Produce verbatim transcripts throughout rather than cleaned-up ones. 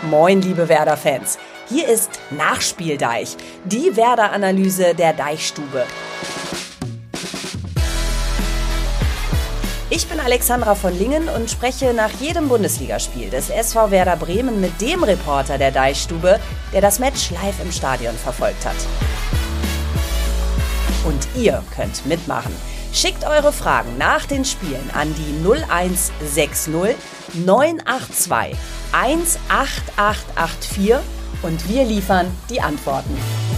Moin, liebe Werder-Fans. Hier ist Nachspieldeich, die Werder-Analyse der Deichstube. Ich bin Alexandra von Lingen und spreche nach jedem Bundesligaspiel des S V Werder Bremen mit dem Reporter der Deichstube, der das Match live im Stadion verfolgt hat. Und ihr könnt mitmachen. Schickt eure Fragen nach den Spielen an die null eins sechs null neun acht zwei eins acht acht acht vier und wir liefern die Antworten.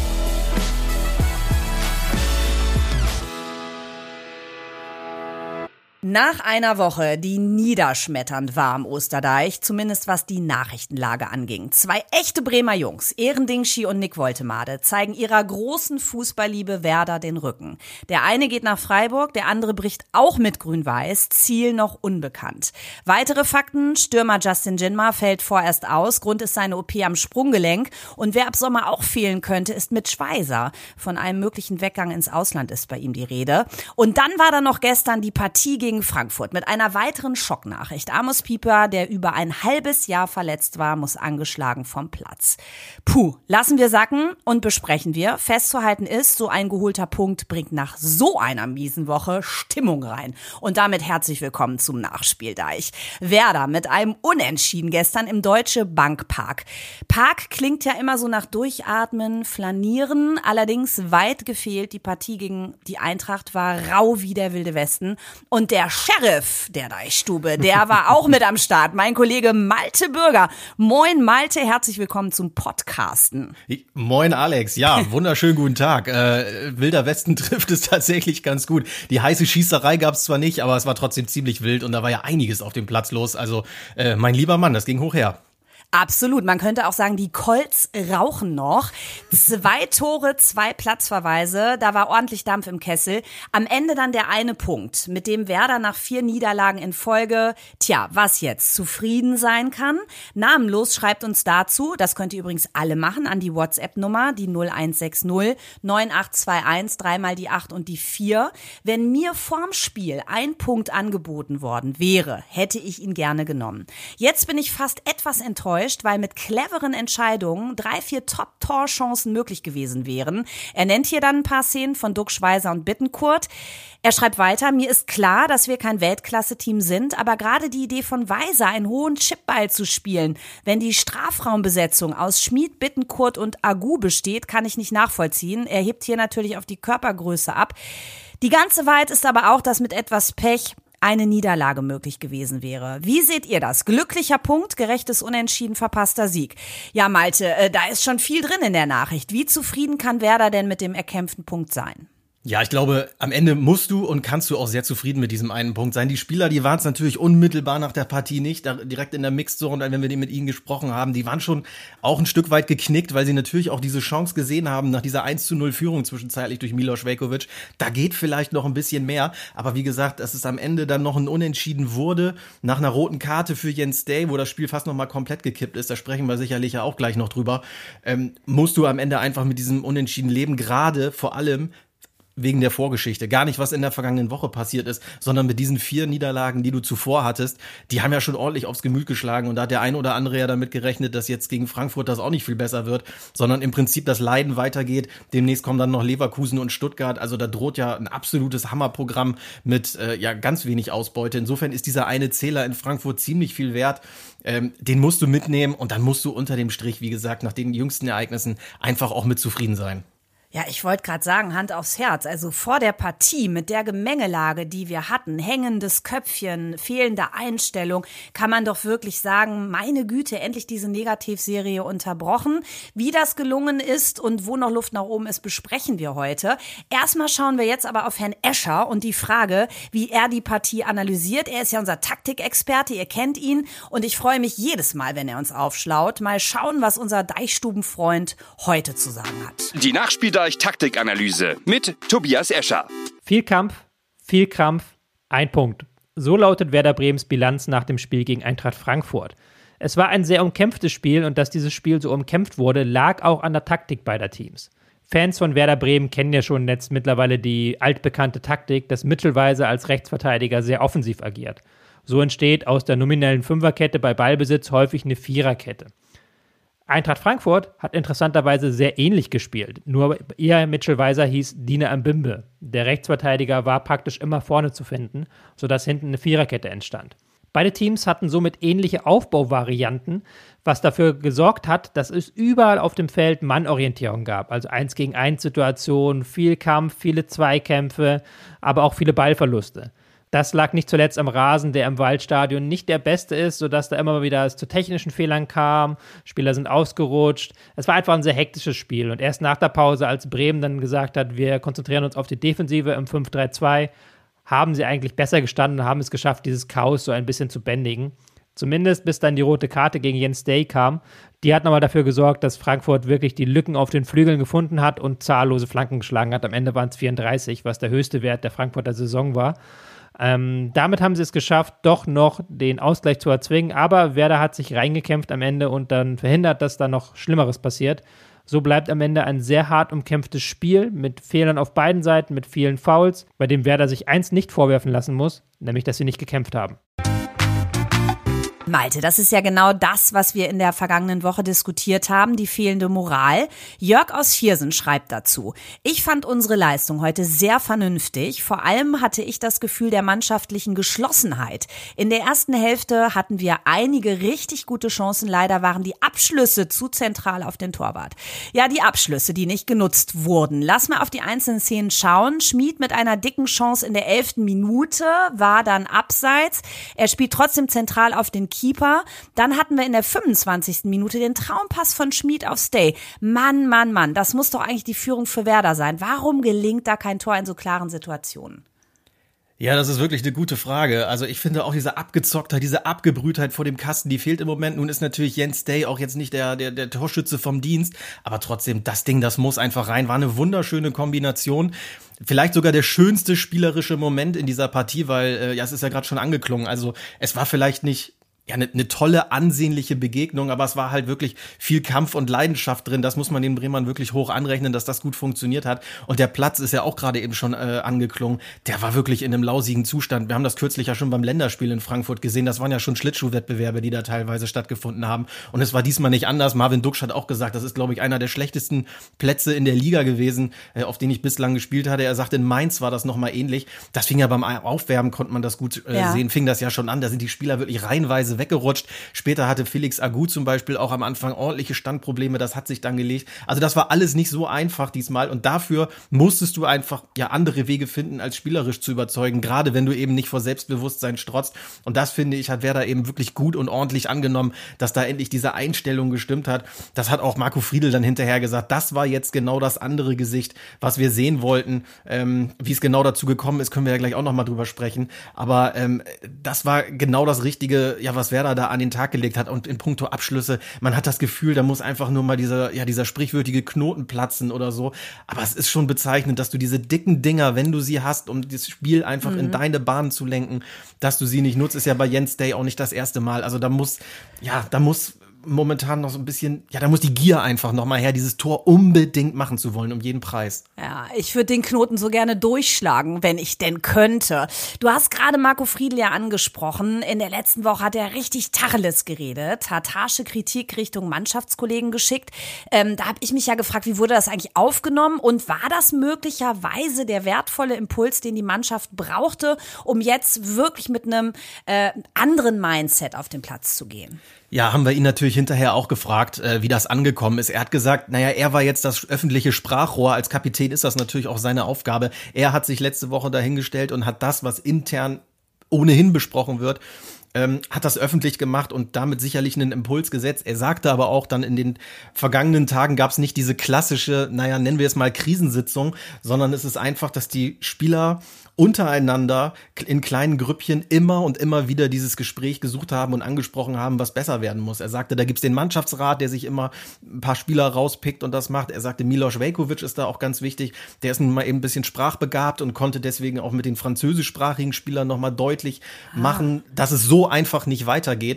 Nach einer Woche, die niederschmetternd war am Osterdeich, zumindest was die Nachrichtenlage anging. Zwei echte Bremer Jungs, Eren Dingschi und Nick Woltemade, zeigen ihrer großen Fußballliebe Werder den Rücken. Der eine geht nach Freiburg, der andere bricht auch mit Grün-Weiß, Ziel noch unbekannt. Weitere Fakten: Stürmer Justin Jinma fällt vorerst aus, Grund ist seine O P am Sprunggelenk. Und wer ab Sommer auch fehlen könnte, ist Mitch Weiser. Von einem möglichen Weggang ins Ausland ist bei ihm die Rede. Und dann war da noch gestern die Partie gegen Frankfurt mit einer weiteren Schocknachricht. Amos Pieper, der über ein halbes Jahr verletzt war, muss angeschlagen vom Platz. Puh, lassen wir sacken und besprechen wir. Festzuhalten ist, so ein geholter Punkt bringt nach so einer miesen Woche Stimmung rein. Und damit herzlich willkommen zum Nachspieldeich. Werder mit einem Unentschieden gestern im Deutsche Bank Park. Park klingt ja immer so nach Durchatmen, Flanieren, allerdings weit gefehlt. Die Partie gegen die Eintracht war rau wie der Wilde Westen. Und der Sheriff der Deichstube, der war auch mit am Start. Mein Kollege Malte Bürger. Moin Malte, herzlich willkommen zum Podcasten. Moin Alex, ja, wunderschönen guten Tag. Äh, Wilder Westen trifft es tatsächlich ganz gut. Die heiße Schießerei gab es zwar nicht, aber es war trotzdem ziemlich wild und da war ja einiges auf dem Platz los. Also äh, mein lieber Mann, das ging hoch her. Absolut. Man könnte auch sagen, die Colts rauchen noch. Zwei Tore, zwei Platzverweise. Da war ordentlich Dampf im Kessel. Am Ende dann der eine Punkt, mit dem Werder nach vier Niederlagen in Folge, tja, was jetzt, zufrieden sein kann. Namenlos schreibt uns dazu, das könnt ihr übrigens alle machen, an die WhatsApp-Nummer, die null eins sechs null neun acht zwei eins, dreimal die acht und die vier. Wenn mir vorm Spiel ein Punkt angeboten worden wäre, hätte ich ihn gerne genommen. Jetzt bin ich fast etwas enttäuscht, weil mit cleveren Entscheidungen drei, vier Top-Torchancen möglich gewesen wären. Er nennt hier dann ein paar Szenen von Duck, Schweizer und Bittencourt. Er schreibt weiter, mir ist klar, dass wir kein Weltklasse-Team sind, aber gerade die Idee von Weiser, einen hohen Chipball zu spielen, wenn die Strafraumbesetzung aus Schmid, Bittencourt und Agu besteht, kann ich nicht nachvollziehen. Er hebt hier natürlich auf die Körpergröße ab. Die ganze Wahrheit ist aber auch, dass mit etwas Pech eine Niederlage möglich gewesen wäre. Wie seht ihr das? Glücklicher Punkt, gerechtes Unentschieden, verpasster Sieg. Ja, Malte, äh, da ist schon viel drin in der Nachricht. Wie zufrieden kann Werder denn mit dem erkämpften Punkt sein? Ja, ich glaube, am Ende musst du und kannst du auch sehr zufrieden mit diesem einen Punkt sein. Die Spieler, die waren es natürlich unmittelbar nach der Partie nicht, direkt in der Mixzone, wenn wir die mit ihnen gesprochen haben, die waren schon auch ein Stück weit geknickt, weil sie natürlich auch diese Chance gesehen haben, nach dieser eins zu null Führung zwischenzeitlich durch Milos Veljković. Da geht vielleicht noch ein bisschen mehr, aber wie gesagt, dass es am Ende dann noch ein Unentschieden wurde, nach einer roten Karte für Jens Day, wo das Spiel fast noch mal komplett gekippt ist, da sprechen wir sicherlich ja auch gleich noch drüber, ähm, musst du am Ende einfach mit diesem Unentschieden leben, gerade vor allem wegen der Vorgeschichte. Gar nicht, was in der vergangenen Woche passiert ist, sondern mit diesen vier Niederlagen, die du zuvor hattest, die haben ja schon ordentlich aufs Gemüt geschlagen und da hat der ein oder andere ja damit gerechnet, dass jetzt gegen Frankfurt das auch nicht viel besser wird, sondern im Prinzip das Leiden weitergeht. Demnächst kommen dann noch Leverkusen und Stuttgart, also da droht ja ein absolutes Hammerprogramm mit äh, ja ganz wenig Ausbeute. Insofern ist dieser eine Zähler in Frankfurt ziemlich viel wert. Ähm, den musst du mitnehmen und dann musst du unter dem Strich, wie gesagt, nach den jüngsten Ereignissen einfach auch mit zufrieden sein. Ja, ich wollte gerade sagen, Hand aufs Herz. Also vor der Partie mit der Gemengelage, die wir hatten, hängendes Köpfchen, fehlende Einstellung, kann man doch wirklich sagen, meine Güte, endlich diese Negativserie unterbrochen. Wie das gelungen ist und wo noch Luft nach oben ist, besprechen wir heute. Erstmal schauen wir jetzt aber auf Herrn Escher und die Frage, wie er die Partie analysiert. Er ist ja unser Taktikexperte, ihr kennt ihn und ich freue mich jedes Mal, wenn er uns aufschlaut. Mal schauen, was unser Deichstubenfreund heute zu sagen hat. Die Nachspieldeich Taktikanalyse mit Tobias Escher. Viel Kampf, viel Krampf, ein Punkt. So lautet Werder Bremens Bilanz nach dem Spiel gegen Eintracht Frankfurt. Es war ein sehr umkämpftes Spiel und dass dieses Spiel so umkämpft wurde, lag auch an der Taktik beider Teams. Fans von Werder Bremen kennen ja schon jetzt mittlerweile die altbekannte Taktik, dass Mittelweise als Rechtsverteidiger sehr offensiv agiert. So entsteht aus der nominellen Fünferkette bei Ballbesitz häufig eine Viererkette. Eintracht Frankfurt hat interessanterweise sehr ähnlich gespielt. Nur ihr Mitchell Weiser hieß Dina Mbimbe. Der Rechtsverteidiger war praktisch immer vorne zu finden, sodass hinten eine Viererkette entstand. Beide Teams hatten somit ähnliche Aufbauvarianten, was dafür gesorgt hat, dass es überall auf dem Feld Mannorientierung gab. Also eins gegen eins Situationen, viel Kampf, viele Zweikämpfe, aber auch viele Ballverluste. Das lag nicht zuletzt am Rasen, der im Waldstadion nicht der beste ist, sodass da immer wieder es zu technischen Fehlern kam. Spieler sind ausgerutscht. Es war einfach ein sehr hektisches Spiel. Und erst nach der Pause, als Bremen dann gesagt hat, wir konzentrieren uns auf die Defensive im fünf drei zwei, haben sie eigentlich besser gestanden und haben es geschafft, dieses Chaos so ein bisschen zu bändigen. Zumindest bis dann die rote Karte gegen Jens Day kam. Die hat nochmal dafür gesorgt, dass Frankfurt wirklich die Lücken auf den Flügeln gefunden hat und zahllose Flanken geschlagen hat. Am Ende waren es vierunddreißig, was der höchste Wert der Frankfurter Saison war. Ähm, damit haben sie es geschafft, doch noch den Ausgleich zu erzwingen, aber Werder hat sich reingekämpft am Ende und dann verhindert, dass da noch Schlimmeres passiert. So bleibt am Ende ein sehr hart umkämpftes Spiel mit Fehlern auf beiden Seiten, mit vielen Fouls, bei dem Werder sich eins nicht vorwerfen lassen muss, nämlich, dass sie nicht gekämpft haben. Malte, das ist ja genau das, was wir in der vergangenen Woche diskutiert haben, die fehlende Moral. Jörg aus Viersen schreibt dazu: Ich fand unsere Leistung heute sehr vernünftig. Vor allem hatte ich das Gefühl der mannschaftlichen Geschlossenheit. In der ersten Hälfte hatten wir einige richtig gute Chancen. Leider waren die Abschlüsse zu zentral auf den Torwart. Ja, die Abschlüsse, die nicht genutzt wurden. Lass mal auf die einzelnen Szenen schauen. Schmid mit einer dicken Chance in der elften Minute war dann abseits. Er spielt trotzdem zentral auf den Keeper. Dann hatten wir in der fünfundzwanzigsten Minute den Traumpass von Schmid auf Stay. Mann, Mann, Mann, das muss doch eigentlich die Führung für Werder sein. Warum gelingt da kein Tor in so klaren Situationen? Ja, das ist wirklich eine gute Frage. Also ich finde auch diese Abgezocktheit, diese Abgebrühtheit vor dem Kasten, die fehlt im Moment. Nun ist natürlich Jens Day auch jetzt nicht der, der, der Torschütze vom Dienst, aber trotzdem, das Ding, das muss einfach rein. War eine wunderschöne Kombination. Vielleicht sogar der schönste spielerische Moment in dieser Partie, weil, äh, ja, es ist ja gerade schon angeklungen. Also es war vielleicht nicht ja, eine ne tolle, ansehnliche Begegnung, aber es war halt wirklich viel Kampf und Leidenschaft drin. Das muss man den Bremern wirklich hoch anrechnen, dass das gut funktioniert hat. Und der Platz ist ja auch gerade eben schon äh, angeklungen. Der war wirklich in einem lausigen Zustand. Wir haben das kürzlich ja schon beim Länderspiel in Frankfurt gesehen. Das waren ja schon Schlittschuhwettbewerbe, die da teilweise stattgefunden haben. Und es war diesmal nicht anders. Marvin Duksch hat auch gesagt, das ist, glaube ich, einer der schlechtesten Plätze in der Liga gewesen, äh, auf den ich bislang gespielt hatte. Er sagt, in Mainz war das nochmal ähnlich. Das fing ja beim Aufwärmen, konnte man das gut äh, ja. sehen, fing das ja schon an. Da sind die Spieler wirklich reihenweise weggerutscht. Später hatte Felix Agu zum Beispiel auch am Anfang ordentliche Standprobleme, das hat sich dann gelegt. Also das war alles nicht so einfach diesmal und dafür musstest du einfach ja andere Wege finden, als spielerisch zu überzeugen, gerade wenn du eben nicht vor Selbstbewusstsein strotzt. Und das, finde ich, hat Werder eben wirklich gut und ordentlich angenommen, dass da endlich diese Einstellung gestimmt hat. Das hat auch Marco Friedl dann hinterher gesagt, das war jetzt genau das andere Gesicht, was wir sehen wollten. Ähm, wie es genau dazu gekommen ist, können wir ja gleich auch nochmal drüber sprechen. Aber ähm, das war genau das Richtige, ja, was Werder da an den Tag gelegt hat. Und in puncto Abschlüsse, man hat das Gefühl, da muss einfach nur mal dieser, ja, dieser sprichwörtliche Knoten platzen oder so. Aber es ist schon bezeichnend, dass du diese dicken Dinger, wenn du sie hast, um das Spiel einfach mhm. in deine Bahn zu lenken, dass du sie nicht nutzt, ist ja bei Jens Day auch nicht das erste Mal. Also da muss, ja, da muss momentan noch so ein bisschen, ja, da muss die Gier einfach noch mal her, dieses Tor unbedingt machen zu wollen, um jeden Preis. Ja, ich würde den Knoten so gerne durchschlagen, wenn ich denn könnte. Du hast gerade Marco Friedl ja angesprochen. In der letzten Woche hat er richtig Tacheles geredet, hat harsche Kritik Richtung Mannschaftskollegen geschickt. Ähm, da habe ich mich ja gefragt, wie wurde das eigentlich aufgenommen und war das möglicherweise der wertvolle Impuls, den die Mannschaft brauchte, um jetzt wirklich mit einem äh, anderen Mindset auf den Platz zu gehen? Ja, haben wir ihn natürlich hinterher auch gefragt, äh, wie das angekommen ist. Er hat gesagt, naja, er war jetzt das öffentliche Sprachrohr. Als Kapitän ist das natürlich auch seine Aufgabe. Er hat sich letzte Woche dahingestellt und hat das, was intern ohnehin besprochen wird, ähm, hat das öffentlich gemacht und damit sicherlich einen Impuls gesetzt. Er sagte aber auch dann, in den vergangenen Tagen gab es nicht diese klassische, naja, nennen wir es mal Krisensitzung, sondern es ist einfach, dass die Spieler untereinander in kleinen Grüppchen immer und immer wieder dieses Gespräch gesucht haben und angesprochen haben, was besser werden muss. Er sagte, da gibt's den Mannschaftsrat, der sich immer ein paar Spieler rauspickt und das macht. Er sagte, Milos Veljković ist da auch ganz wichtig. Der ist nun mal eben ein bisschen sprachbegabt und konnte deswegen auch mit den französischsprachigen Spielern nochmal deutlich ah. machen, dass es so einfach nicht weitergeht.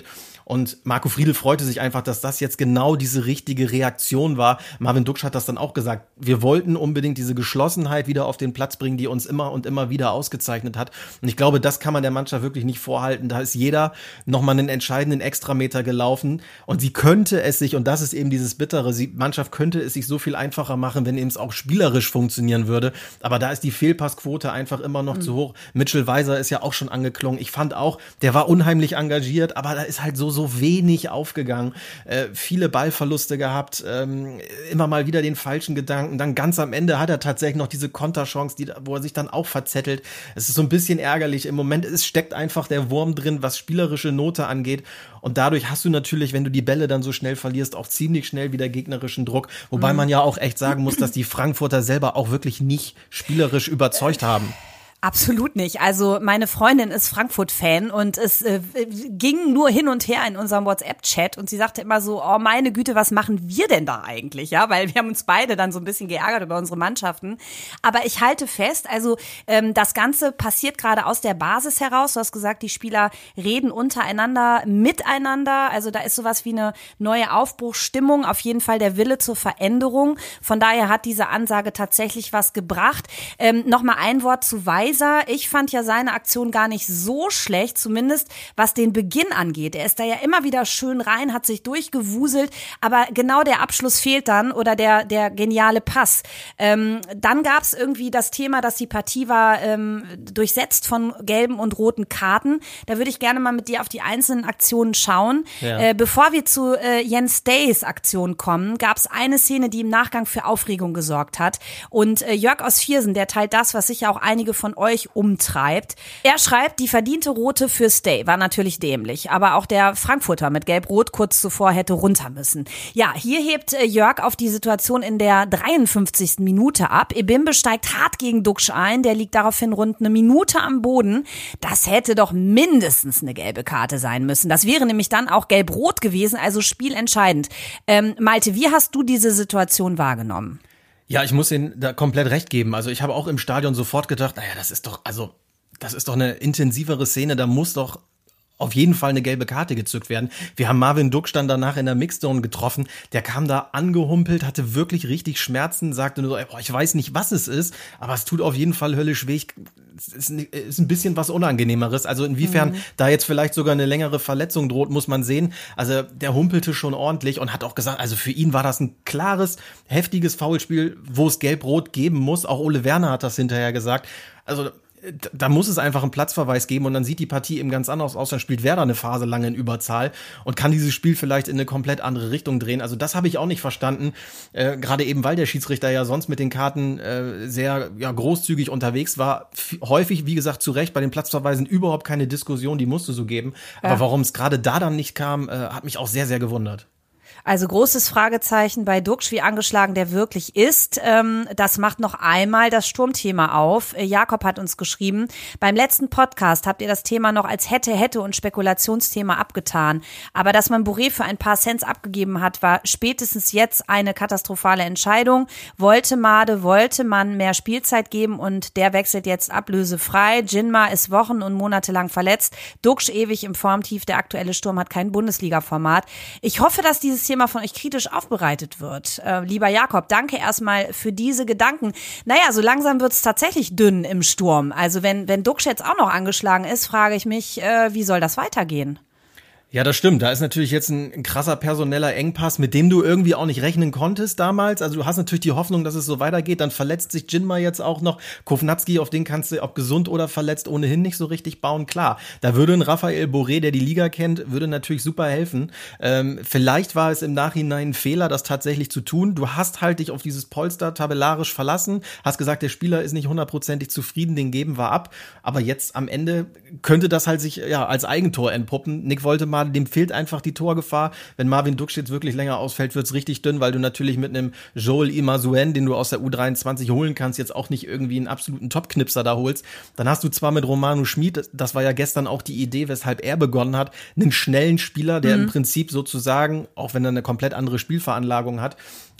Und Marco Friedl freute sich einfach, dass das jetzt genau diese richtige Reaktion war. Marvin Duksch hat das dann auch gesagt. Wir wollten unbedingt diese Geschlossenheit wieder auf den Platz bringen, die uns immer und immer wieder ausgezeichnet hat. Und ich glaube, das kann man der Mannschaft wirklich nicht vorhalten. Da ist jeder nochmal einen entscheidenden Extrameter gelaufen. Und sie könnte es sich, und das ist eben dieses Bittere, die Mannschaft könnte es sich so viel einfacher machen, wenn eben es auch spielerisch funktionieren würde. Aber da ist die Fehlpassquote einfach immer noch mhm. zu hoch. Mitchell Weiser ist ja auch schon angeklungen. Ich fand auch, der war unheimlich engagiert, aber da ist halt so, so wenig aufgegangen. Äh, viele Ballverluste gehabt, ähm, immer mal wieder den falschen Gedanken. Dann ganz am Ende hat er tatsächlich noch diese Konterchance, die, wo er sich dann auch verzettelt. Es ist so ein bisschen ärgerlich. Im Moment es steckt einfach der Wurm drin, was spielerische Note angeht. Und dadurch hast du natürlich, wenn du die Bälle dann so schnell verlierst, auch ziemlich schnell wieder gegnerischen Druck. Wobei mhm. man ja auch echt sagen muss, dass die Frankfurter selber auch wirklich nicht spielerisch überzeugt haben. Absolut nicht. Also meine Freundin ist Frankfurt-Fan und es äh, ging nur hin und her in unserem WhatsApp-Chat und sie sagte immer so, oh meine Güte, was machen wir denn da eigentlich? Ja, weil wir haben uns beide dann so ein bisschen geärgert über unsere Mannschaften. Aber ich halte fest, also ähm, das Ganze passiert gerade aus der Basis heraus. Du hast gesagt, die Spieler reden untereinander, miteinander. Also da ist sowas wie eine neue Aufbruchsstimmung, auf jeden Fall der Wille zur Veränderung. Von daher hat diese Ansage tatsächlich was gebracht. Ähm, Nochmal ein Wort zu Weiser. Ich fand ja seine Aktion gar nicht so schlecht, zumindest was den Beginn angeht. Er ist da ja immer wieder schön rein, hat sich durchgewuselt, aber genau der Abschluss fehlt dann oder der der geniale Pass. Ähm, dann gab es irgendwie das Thema, dass die Partie war ähm, durchsetzt von gelben und roten Karten. Da würde ich gerne mal mit dir auf die einzelnen Aktionen schauen. Ja. Äh, bevor wir zu äh, Jens Days Aktion kommen, gab es eine Szene, die im Nachgang für Aufregung gesorgt hat. Und äh, Jörg aus Viersen, der teilt das, was sicher auch einige von euch umtreibt. Er schreibt, die verdiente Rote für Stay war natürlich dämlich, aber auch der Frankfurter mit Gelb-Rot kurz zuvor hätte runter müssen. Ja, hier hebt äh, Jörg auf die Situation in der dreiundfünfzigsten Minute ab. Ebimbe steigt hart gegen Duksch ein, der liegt daraufhin rund eine Minute am Boden. Das hätte doch mindestens eine gelbe Karte sein müssen. Das wäre nämlich dann auch Gelb-Rot gewesen, also spielentscheidend. Ähm, Malte, wie hast du diese Situation wahrgenommen? Ja, ich muss Ihnen da komplett recht geben. Also ich habe auch im Stadion sofort gedacht, naja, das ist doch, also das ist doch eine intensivere Szene, da muss doch auf jeden Fall eine gelbe Karte gezückt werden. Wir haben Marvin Duksch dann danach in der Mixzone getroffen. Der kam da angehumpelt, hatte wirklich richtig Schmerzen, sagte nur so, ey, boah, ich weiß nicht, was es ist, aber es tut auf jeden Fall höllisch weh. Es ist, ist ein bisschen was Unangenehmeres. Also inwiefern mhm. da jetzt vielleicht sogar eine längere Verletzung droht, muss man sehen. Also der humpelte schon ordentlich und hat auch gesagt, also für ihn war das ein klares, heftiges Foulspiel, wo es Gelb-Rot geben muss. Auch Ole Werner hat das hinterher gesagt. Also da muss es einfach einen Platzverweis geben und dann sieht die Partie eben ganz anders aus. Dann spielt Werder eine Phase lang in Überzahl und kann dieses Spiel vielleicht in eine komplett andere Richtung drehen. Also das habe ich auch nicht verstanden, äh, gerade eben, weil der Schiedsrichter ja sonst mit den Karten äh, sehr ja, großzügig unterwegs war. F- häufig, wie gesagt, zu Recht, bei den Platzverweisen überhaupt keine Diskussion, die musste so geben. Ja. Aber warum es gerade da dann nicht kam, äh, hat mich auch sehr, sehr gewundert. Also großes Fragezeichen bei Duksch, wie angeschlagen der wirklich ist. Ähm, das macht noch einmal das Sturmthema auf. Jakob hat uns geschrieben, beim letzten Podcast habt ihr das Thema noch als hätte, hätte und Spekulationsthema abgetan. Aber dass man Boré für ein paar Cents abgegeben hat, war spätestens jetzt eine katastrophale Entscheidung. Wollte Made, wollte man mehr Spielzeit geben und der wechselt jetzt ablösefrei. Jinma ist Wochen und Monate lang verletzt. Duksch ewig im Formtief. Der aktuelle Sturm hat kein Bundesliga-Format. Ich hoffe, dass dieses Thema von euch kritisch aufbereitet wird. Äh, lieber Jakob, danke erstmal für diese Gedanken. Naja, so langsam wird es tatsächlich dünn im Sturm. Also wenn, wenn Duksch jetzt auch noch angeschlagen ist, frage ich mich, äh, wie soll das weitergehen? Ja, das stimmt. Da ist natürlich jetzt ein, ein krasser personeller Engpass, mit dem du irgendwie auch nicht rechnen konntest damals. Also du hast natürlich die Hoffnung, dass es so weitergeht. Dann verletzt sich Jinma jetzt auch noch. Kovnatski, auf den kannst du, ob gesund oder verletzt, ohnehin nicht so richtig bauen. Klar, da würde ein Raphael Boré, der die Liga kennt, würde natürlich super helfen. Ähm, vielleicht war es im Nachhinein ein Fehler, das tatsächlich zu tun. Du hast halt dich auf dieses Polster tabellarisch verlassen, hast gesagt, der Spieler ist nicht hundertprozentig zufrieden, den geben wir ab. Aber jetzt am Ende könnte das halt sich ja als Eigentor entpuppen. Nick Woltemade, dem fehlt einfach die Torgefahr. Wenn Marvin Duksch jetzt wirklich länger ausfällt, wird's richtig dünn, weil du natürlich mit einem Joel Imazuen, den du aus der U dreiundzwanzig holen kannst, jetzt auch nicht irgendwie einen absoluten Top-Knipser da holst. Dann hast du zwar mit Romano Schmid, das war ja gestern auch die Idee, weshalb er begonnen hat, einen schnellen Spieler, der mhm. im Prinzip sozusagen, auch wenn er eine komplett andere Spielveranlagung hat,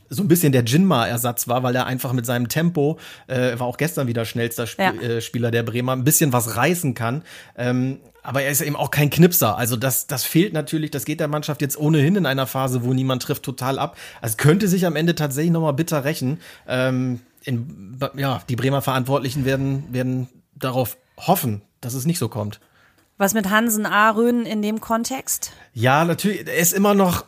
so ein bisschen der Jinma-Ersatz war, weil er einfach mit seinem Tempo, äh, war auch gestern wieder schnellster Sp- ja. äh, Spieler der Bremer, ein bisschen was reißen kann. Ähm, aber er ist eben auch kein Knipser. Also das, das fehlt natürlich, das geht der Mannschaft jetzt ohnehin in einer Phase, wo niemand trifft, total ab. Also es könnte sich am Ende tatsächlich nochmal bitter rächen. Ähm, in, ja, die Bremer Verantwortlichen werden, werden darauf hoffen, dass es nicht so kommt. Was mit Hansen Aarön in dem Kontext? Ja, natürlich, er ist immer noch,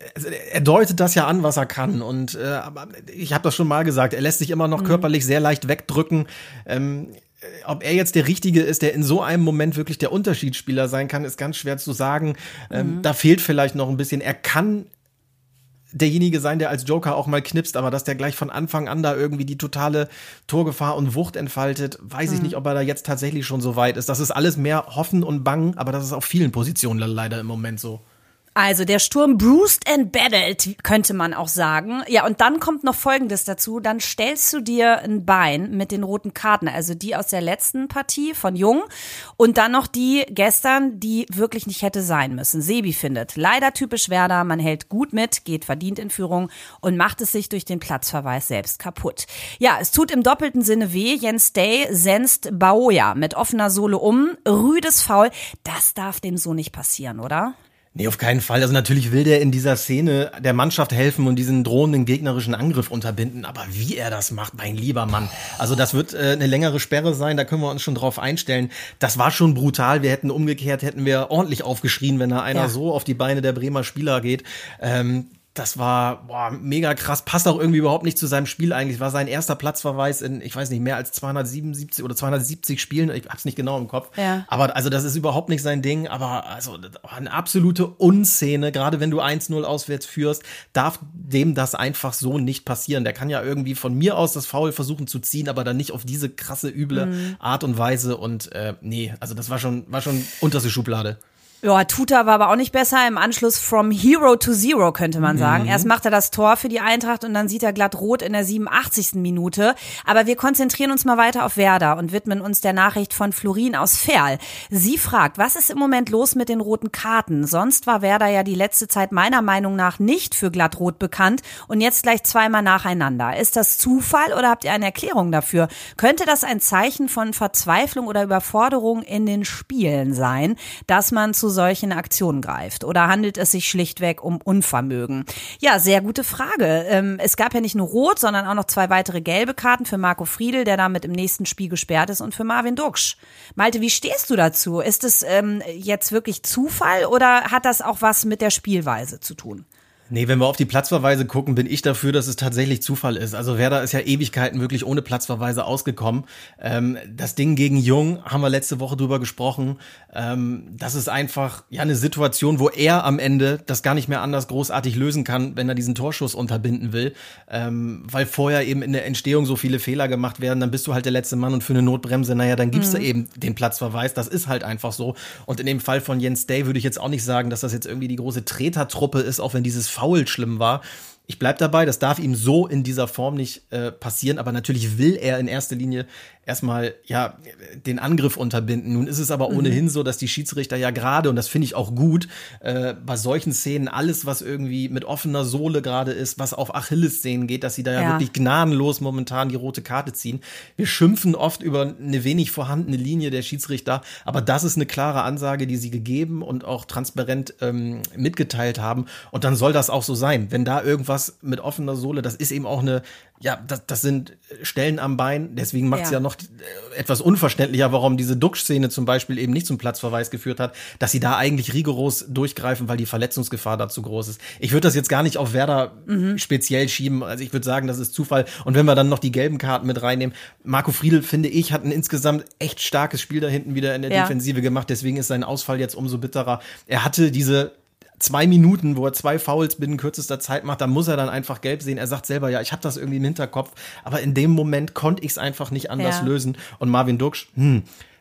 er deutet das ja an, was er kann. Und äh, aber ich habe das schon mal gesagt, er lässt sich immer noch mhm. körperlich sehr leicht wegdrücken. Ähm, ob er jetzt der Richtige ist, der in so einem Moment wirklich der Unterschiedsspieler sein kann, ist ganz schwer zu sagen. Ähm, mhm. Da fehlt vielleicht noch ein bisschen. Er kann derjenige sein, der als Joker auch mal knipst, aber dass der gleich von Anfang an da irgendwie die totale Torgefahr und Wucht entfaltet, weiß ich mhm. nicht, ob er da jetzt tatsächlich schon so weit ist. Das ist alles mehr Hoffen und Bangen, aber das ist auf vielen Positionen leider im Moment so. Also der Sturm bruised and battled, könnte man auch sagen. Ja, und dann kommt noch Folgendes dazu. Dann stellst du dir ein Bein mit den roten Karten, also die aus der letzten Partie von Jung und dann noch die gestern, die wirklich nicht hätte sein müssen. Sebi findet, leider typisch Werder, man hält gut mit, geht verdient in Führung und macht es sich durch den Platzverweis selbst kaputt. Ja, es tut im doppelten Sinne weh. Jens Day senzt Baoja mit offener Sohle um. Rüdes Foul. Das darf dem so nicht passieren, oder? Nee, auf keinen Fall. Also natürlich will der in dieser Szene der Mannschaft helfen und diesen drohenden gegnerischen Angriff unterbinden. Aber wie er das macht, mein lieber Mann. Also das wird äh, eine längere Sperre sein, da können wir uns schon drauf einstellen. Das war schon brutal. Wir hätten umgekehrt, hätten wir ordentlich aufgeschrien, wenn da einer ja. so auf die Beine der Bremer Spieler geht. Ähm, Das war boah, mega krass, passt auch irgendwie überhaupt nicht zu seinem Spiel eigentlich. War sein erster Platzverweis in, ich weiß nicht, mehr als zweihundertsiebenundsiebzig oder zweihundertsiebzig Spielen. Ich hab's nicht genau im Kopf. Ja. Aber also das ist überhaupt nicht sein Ding. Aber also eine absolute Unszene, gerade wenn du eins null auswärts führst, darf dem das einfach so nicht passieren. Der kann ja irgendwie von mir aus das Foul versuchen zu ziehen, aber dann nicht auf diese krasse, üble mhm. Art und Weise. Und äh, nee, also das war schon, war schon unterste Schublade. Ja, Tuta war aber auch nicht besser. Im Anschluss from Hero to Zero, könnte man sagen. Mhm. Erst macht er das Tor für die Eintracht und dann sieht er glatt rot in der siebenundachtzigsten Minute. Aber wir konzentrieren uns mal weiter auf Werder und widmen uns der Nachricht von Florin aus Verl. Sie fragt, was ist im Moment los mit den roten Karten? Sonst war Werder ja die letzte Zeit meiner Meinung nach nicht für glattrot bekannt und jetzt gleich zweimal nacheinander. Ist das Zufall oder habt ihr eine Erklärung dafür? Könnte das ein Zeichen von Verzweiflung oder Überforderung in den Spielen sein, dass man zu solchen Aktionen greift? Oder handelt es sich schlichtweg um Unvermögen? Ja, sehr gute Frage. Ähm, es gab ja nicht nur Rot, sondern auch noch zwei weitere gelbe Karten für Marco Friedl, der damit im nächsten Spiel gesperrt ist, und für Marvin Duksch. Malte, wie stehst du dazu? Ist es ähm, jetzt wirklich Zufall oder hat das auch was mit der Spielweise zu tun? Nee, wenn wir auf die Platzverweise gucken, bin ich dafür, dass es tatsächlich Zufall ist. Also Werder ist ja Ewigkeiten wirklich ohne Platzverweise ausgekommen. Ähm, das Ding gegen Jung, haben wir letzte Woche drüber gesprochen. Ähm, das ist einfach ja eine Situation, wo er am Ende das gar nicht mehr anders großartig lösen kann, wenn er diesen Torschuss unterbinden will. Ähm, weil vorher eben in der Entstehung so viele Fehler gemacht werden, dann bist du halt der letzte Mann und für eine Notbremse, naja, dann gibst mhm. du eben den Platzverweis. Das ist halt einfach so. Und in dem Fall von Jens Day würde ich jetzt auch nicht sagen, dass das jetzt irgendwie die große Tretertruppe ist, auch wenn dieses Foul schlimm war. Ich bleib dabei, das darf ihm so in dieser Form nicht äh, passieren, aber natürlich will er in erster Linie erstmal ja den Angriff unterbinden. Nun ist es aber mhm. ohnehin so, dass die Schiedsrichter ja gerade, und das finde ich auch gut, äh, bei solchen Szenen alles, was irgendwie mit offener Sohle gerade ist, was auf Achillessehnen geht, dass sie da ja, ja wirklich gnadenlos momentan die rote Karte ziehen. Wir schimpfen oft über eine wenig vorhandene Linie der Schiedsrichter, aber das ist eine klare Ansage, die sie gegeben und auch transparent ähm, mitgeteilt haben. Und dann soll das auch so sein. Wenn da irgendwas mit offener Sohle, das ist eben auch eine, ja, das, das sind Stellen am Bein, deswegen macht es ja. ja noch etwas unverständlicher, warum diese Duck-Szene zum Beispiel eben nicht zum Platzverweis geführt hat, dass sie da eigentlich rigoros durchgreifen, weil die Verletzungsgefahr da zu groß ist. Ich würde das jetzt gar nicht auf Werder mhm. speziell schieben, also ich würde sagen, das ist Zufall. Und wenn wir dann noch die gelben Karten mit reinnehmen, Marco Friedl, finde ich, hat ein insgesamt echt starkes Spiel da hinten wieder in der ja. Defensive gemacht, deswegen ist sein Ausfall jetzt umso bitterer. Er hatte diese zwei Minuten, wo er zwei Fouls binnen kürzester Zeit macht, da muss er dann einfach gelb sehen. Er sagt selber, ja, ich habe das irgendwie im Hinterkopf, aber in dem Moment konnte ich es einfach nicht anders ja. lösen. Und Marvin Duksch, hm,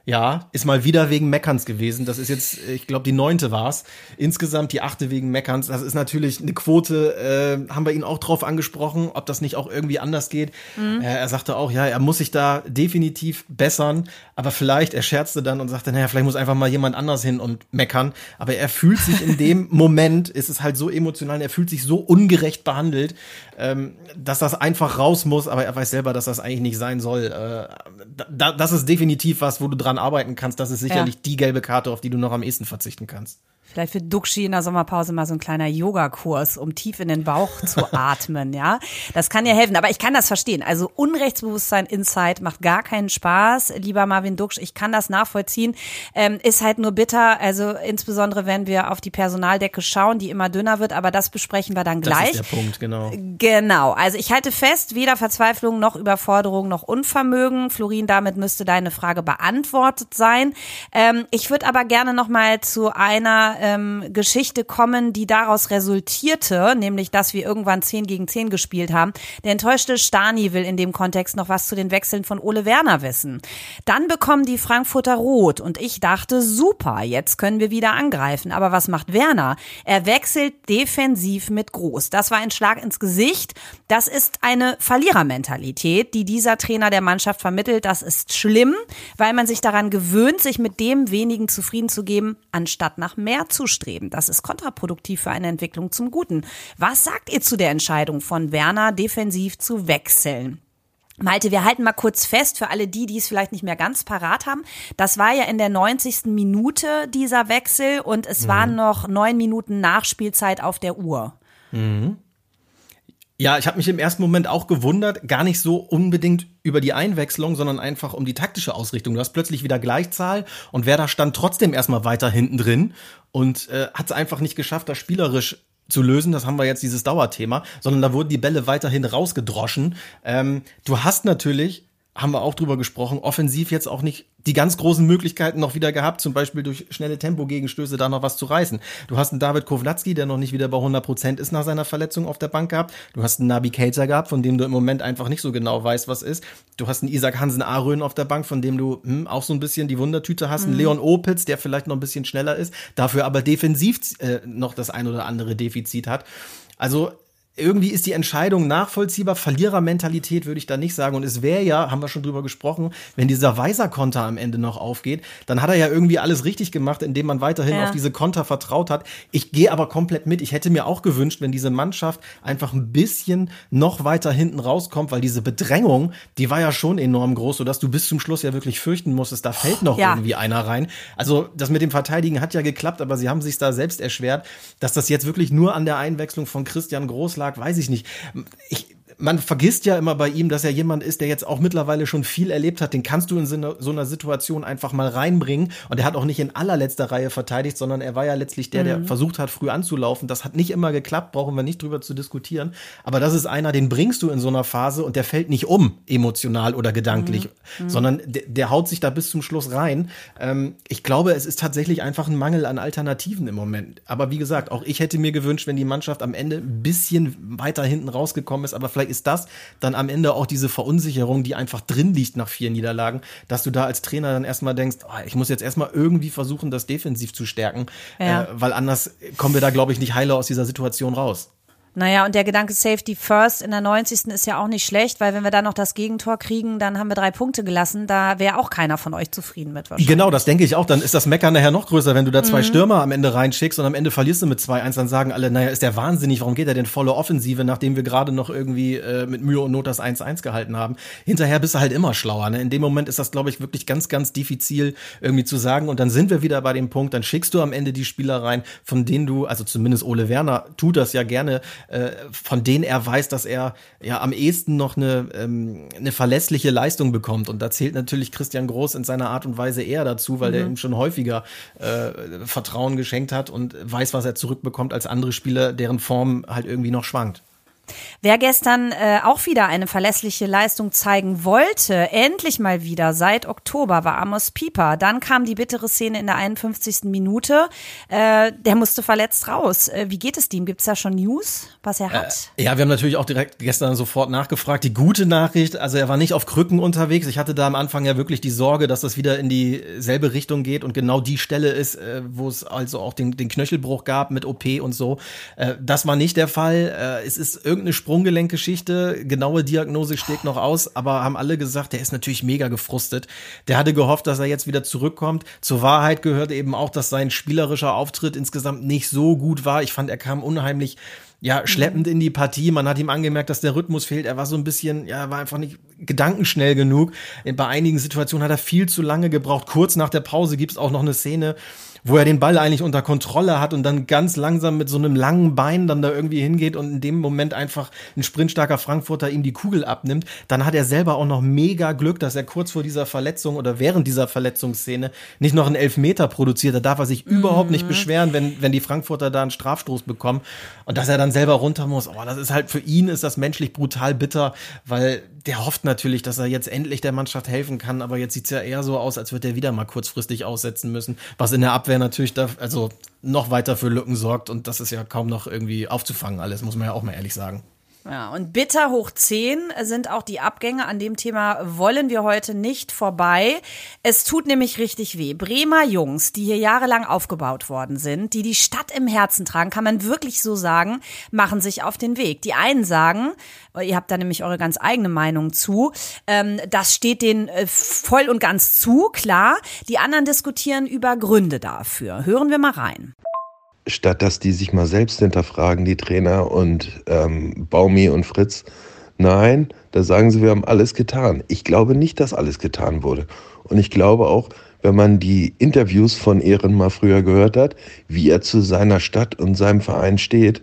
Ja, ist mal wieder wegen Meckerns gewesen. Das ist jetzt, ich glaube, die neunte war's. Insgesamt die achte wegen Meckerns. Das ist natürlich eine Quote, äh, haben wir ihn auch drauf angesprochen, ob das nicht auch irgendwie anders geht. Mhm. Äh, er sagte auch, ja, er muss sich da definitiv bessern, aber vielleicht, er scherzte dann und sagte, naja, vielleicht muss einfach mal jemand anders hin und meckern. Aber er fühlt sich in dem Moment, ist es halt so emotional, er fühlt sich so ungerecht behandelt, ähm, dass das einfach raus muss, aber er weiß selber, dass das eigentlich nicht sein soll. Äh, da, das ist definitiv was, wo du dran arbeiten kannst. Das ist sicherlich ja. die gelbe Karte, auf die du noch am ehesten verzichten kannst. Vielleicht wird Duxi in der Sommerpause mal so ein kleiner Yogakurs, um tief in den Bauch zu atmen, ja. Das kann ja helfen, aber ich kann das verstehen. Also Unrechtsbewusstsein Inside macht gar keinen Spaß, lieber Marvin Duksch. Ich kann das nachvollziehen. Ähm, ist halt nur bitter, also insbesondere wenn wir auf die Personaldecke schauen, die immer dünner wird, aber das besprechen wir dann gleich. Das ist der Punkt, genau. Genau, also ich halte fest, weder Verzweiflung noch Überforderung noch Unvermögen. Florin, damit müsste deine Frage beantwortet sein. Ähm, ich würde aber gerne noch mal zu einer Ähm, Geschichte kommen, die daraus resultierte, nämlich, dass wir irgendwann zehn gegen zehn gespielt haben. Der enttäuschte Stani will in dem Kontext noch was zu den Wechseln von Ole Werner wissen. Dann bekommen die Frankfurter rot und ich dachte, super, jetzt können wir wieder angreifen. Aber was macht Werner? Er wechselt defensiv mit Groß. Das war ein Schlag ins Gesicht. Das ist eine Verlierermentalität, die dieser Trainer der Mannschaft vermittelt. Das ist schlimm, weil man sich daran gewöhnt, sich mit dem wenigen zufrieden zu geben, anstatt nach mehr zu streben. Das ist kontraproduktiv für eine Entwicklung zum Guten. Was sagt ihr zu der Entscheidung von Werner, defensiv zu wechseln? Malte, wir halten mal kurz fest, für alle die, die es vielleicht nicht mehr ganz parat haben. Das war ja in der neunzigsten Minute dieser Wechsel und es mhm. waren noch neun Minuten Nachspielzeit auf der Uhr. Mhm. Ja, ich habe mich im ersten Moment auch gewundert, gar nicht so unbedingt über die Einwechslung, sondern einfach um die taktische Ausrichtung. Du hast plötzlich wieder Gleichzahl und Werder stand trotzdem erstmal weiter hinten drin und äh, hat es einfach nicht geschafft, das spielerisch zu lösen. Das haben wir jetzt dieses Dauerthema, sondern da wurden die Bälle weiterhin rausgedroschen. Ähm, du hast natürlich, haben wir auch drüber gesprochen, offensiv jetzt auch nicht die ganz großen Möglichkeiten noch wieder gehabt, zum Beispiel durch schnelle Tempogegenstöße da noch was zu reißen. Du hast einen David Kovnatski, der noch nicht wieder bei hundert Prozent ist nach seiner Verletzung auf der Bank gehabt. Du hast einen Naby Keita gehabt, von dem du im Moment einfach nicht so genau weißt, was ist. Du hast einen Isaac Hansen-Arön auf der Bank, von dem du hm, auch so ein bisschen die Wundertüte hast. Mhm. Einen Leon Opitz, der vielleicht noch ein bisschen schneller ist, dafür aber defensiv äh, noch das ein oder andere Defizit hat. Also irgendwie ist die Entscheidung nachvollziehbar. Verlierermentalität würde ich da nicht sagen. Und es wäre ja, haben wir schon drüber gesprochen, wenn dieser Weiser-Konter am Ende noch aufgeht, dann hat er ja irgendwie alles richtig gemacht, indem man weiterhin ja. auf diese Konter vertraut hat. Ich gehe aber komplett mit. Ich hätte mir auch gewünscht, wenn diese Mannschaft einfach ein bisschen noch weiter hinten rauskommt, weil diese Bedrängung, die war ja schon enorm groß, sodass du bis zum Schluss ja wirklich fürchten musstest, da fällt noch ja. irgendwie einer rein. Also das mit dem Verteidigen hat ja geklappt, aber sie haben sich da selbst erschwert. Dass das jetzt wirklich nur an der Einwechslung von Christian Groß lag, weiß ich nicht. Ich, man vergisst ja immer bei ihm, dass er jemand ist, der jetzt auch mittlerweile schon viel erlebt hat. Den kannst du in so einer, so einer Situation einfach mal reinbringen. Und er hat auch nicht in allerletzter Reihe verteidigt, sondern er war ja letztlich der, der mhm. versucht hat, früh anzulaufen. Das hat nicht immer geklappt, brauchen wir nicht drüber zu diskutieren. Aber das ist einer, den bringst du in so einer Phase und der fällt nicht um, emotional oder gedanklich, mhm. sondern der, der haut sich da bis zum Schluss rein. Ähm, ich glaube, es ist tatsächlich einfach ein Mangel an Alternativen im Moment. Aber wie gesagt, auch ich hätte mir gewünscht, wenn die Mannschaft am Ende ein bisschen weiter hinten rausgekommen ist, aber vielleicht ist das dann am Ende auch diese Verunsicherung, die einfach drin liegt nach vier Niederlagen, dass du da als Trainer dann erstmal denkst, oh, ich muss jetzt erstmal irgendwie versuchen, das defensiv zu stärken, ja. äh, weil anders kommen wir da, glaube ich, nicht heile aus dieser Situation raus. Naja, und der Gedanke Safety First in der neunzigsten ist ja auch nicht schlecht, weil wenn wir dann noch das Gegentor kriegen, dann haben wir drei Punkte gelassen. Da wäre auch keiner von euch zufrieden mit wahrscheinlich. Genau, das denke ich auch. Dann ist das Meckern nachher noch größer, wenn du da zwei mhm. Stürmer am Ende reinschickst und am Ende verlierst du mit zwei eins, dann sagen alle, naja, ist der wahnsinnig, warum geht er denn volle Offensive, nachdem wir gerade noch irgendwie äh, mit Mühe und Not das eins eins gehalten haben. Hinterher bist du halt immer schlauer. Ne? In dem Moment ist das, glaube ich, wirklich ganz, ganz diffizil irgendwie zu sagen. Und dann sind wir wieder bei dem Punkt, dann schickst du am Ende die Spieler rein, von denen du, also zumindest Ole Werner tut das ja gerne, äh, von denen er weiß, dass er ja am ehesten noch eine, ähm, eine verlässliche Leistung bekommt. Und da zählt natürlich Christian Groß in seiner Art und Weise eher dazu, weil mhm. der ihm schon häufiger äh, Vertrauen geschenkt hat und weiß, was er zurückbekommt als andere Spieler, deren Form halt irgendwie noch schwankt. Wer gestern äh, auch wieder eine verlässliche Leistung zeigen wollte, endlich mal wieder seit Oktober, war Amos Pieper. Dann kam die bittere Szene in der einundfünfzigsten Minute. Äh, der musste verletzt raus. Äh, wie geht es ihm? Gibt es da schon News, was er hat? Äh, ja, wir haben natürlich auch direkt gestern sofort nachgefragt. Die gute Nachricht, also er war nicht auf Krücken unterwegs. Ich hatte da am Anfang ja wirklich die Sorge, dass das wieder in dieselbe Richtung geht und genau die Stelle ist, äh, wo es also auch den, den Knöchelbruch gab mit O P und so. Äh, das war nicht der Fall. Äh, es ist irgendeine Sprunggelenkgeschichte, genaue Diagnose steht noch aus, aber haben alle gesagt, der ist natürlich mega gefrustet. Der hatte gehofft, dass er jetzt wieder zurückkommt. Zur Wahrheit gehört eben auch, dass sein spielerischer Auftritt insgesamt nicht so gut war. Ich fand, er kam unheimlich ja, schleppend in die Partie. Man hat ihm angemerkt, dass der Rhythmus fehlt. Er war so ein bisschen, ja, war einfach nicht gedankenschnell genug. Bei einigen Situationen hat er viel zu lange gebraucht. Kurz nach der Pause gibt's auch noch eine Szene, wo er den Ball eigentlich unter Kontrolle hat und dann ganz langsam mit so einem langen Bein dann da irgendwie hingeht und in dem Moment einfach ein sprintstarker Frankfurter ihm die Kugel abnimmt. Dann hat er selber auch noch mega Glück, dass er kurz vor dieser Verletzung oder während dieser Verletzungsszene nicht noch einen Elfmeter produziert. Da darf er sich mhm. überhaupt nicht beschweren, wenn, wenn die Frankfurter da einen Strafstoß bekommen. Und dass er dann selber runter muss. Oh, das ist halt, für ihn ist das menschlich brutal bitter, weil der hofft natürlich, dass er jetzt endlich der Mannschaft helfen kann, aber jetzt sieht's ja eher so aus, als würde er wieder mal kurzfristig aussetzen müssen, was in der Abwehr natürlich da, also noch weiter für Lücken sorgt und das ist ja kaum noch irgendwie aufzufangen alles, muss man ja auch mal ehrlich sagen. Ja, und bitter hoch zehn sind auch die Abgänge. An dem Thema wollen wir heute nicht vorbei. Es tut nämlich richtig weh. Bremer Jungs, die hier jahrelang aufgebaut worden sind, die die Stadt im Herzen tragen, kann man wirklich so sagen, machen sich auf den Weg. Die einen sagen, ihr habt da nämlich eure ganz eigene Meinung zu, ähm, das steht denen äh, voll und ganz zu, klar. Die anderen diskutieren über Gründe dafür. Hören wir mal rein. Statt dass die sich mal selbst hinterfragen, die Trainer und ähm, Baumi und Fritz. Nein, da sagen sie, wir haben alles getan. Ich glaube nicht, dass alles getan wurde. Und ich glaube auch, wenn man die Interviews von Ehren mal früher gehört hat, wie er zu seiner Stadt und seinem Verein steht,